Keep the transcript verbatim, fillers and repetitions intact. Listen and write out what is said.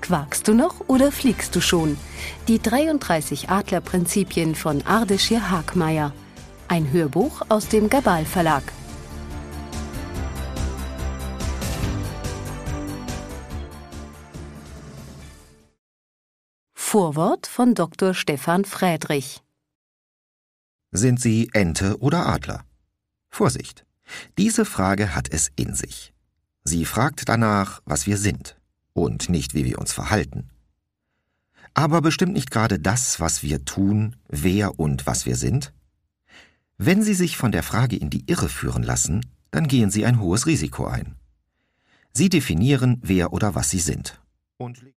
Quakst du noch oder fliegst du schon? Die dreiunddreißig Adlerprinzipien von Ardeschir Hagmeier. Ein Hörbuch aus dem Gabal Verlag. Vorwort von Doktor Stefan Friedrich. Sind Sie Ente oder Adler? Vorsicht! Diese Frage hat es in sich. Sie fragt danach, was wir sind und nicht, wie wir uns verhalten. Aber bestimmt nicht gerade das, was wir tun, wer und was wir sind? Wenn Sie sich von der Frage in die Irre führen lassen, dann gehen Sie ein hohes Risiko ein. Sie definieren, wer oder was Sie sind. Und